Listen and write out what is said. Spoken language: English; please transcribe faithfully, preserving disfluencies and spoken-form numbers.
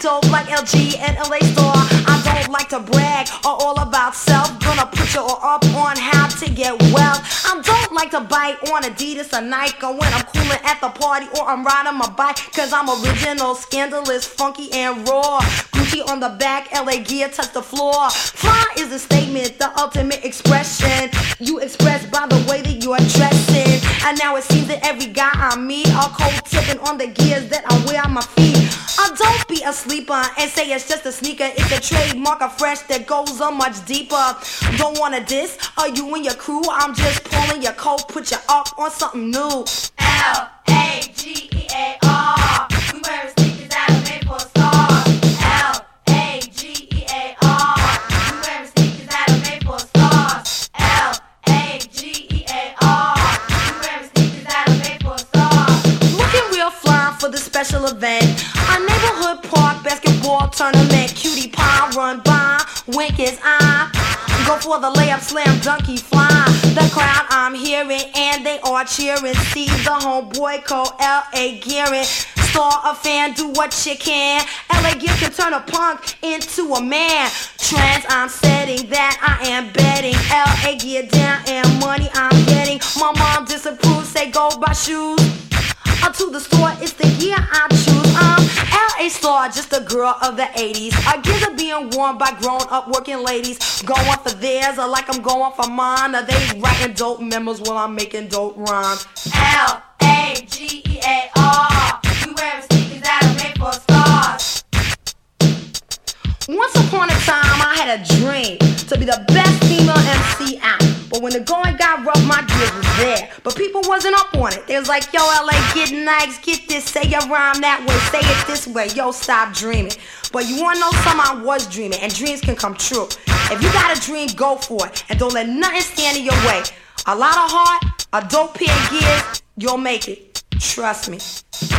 dope like L G and L A Star. I don't like to brag or all about self. Gonna put you all up on how to get well. I don't like to bite on Adidas or Nike or when I'm cooling at the party or I'm riding my bike. Cause I'm original, scandalous, funky and raw. Gucci on the back, L A gear touch the floor. Fly is a statement, the ultimate expression. You express by the way that you are dressing. And now it seems that every guy I meet are cold tipping on the gears that I wear on my feet. I don't be a sleeper and say it's just a sneaker. It's a trademark of fresh that goes on much deeper. Don't wanna diss, are you and your crew? I'm just pulling your coat, put you up on something new. L A G E A R. We wearing sneakers that are made for stars. L A G E A R. We wearing sneakers that are made for stars. L A G E A R. We wearing sneakers that are made for stars. Looking real fly for the special event. A neighborhood park basketball tournament. Cutie pie run by, wink his eye. Go for the layup, slam, dunky, fly. The crowd I'm hearing and they are cheering. See the homeboy called L A gearing. Star a fan, do what you can. L A gear can turn a punk into a man. Trends I'm setting, that I am betting. L A gear down and money I'm getting. My mom disapproves, say go buy shoes. Up to the store, it's the year I choose. I'm L A Star, just a girl of the eighties. I gears are being worn by grown-up working ladies. Going for theirs, or like I'm going for mine. Are they writing dope memos while I'm making dope rhymes? L A G E A R. We wearing sneakers that are made for stars. Once upon a time, I had a dream to be the best female M C out. But when the going got rough, my gears was there. But people wasn't up on it. They was like, yo, L A, get nice, get this, say your rhyme that way, say it this way, yo, stop dreaming. But you wanna know something? I was dreaming, and dreams can come true. If you got a dream, go for it, and don't let nothing stand in your way. A lot of heart, a dope pair of gears, you'll make it. Trust me.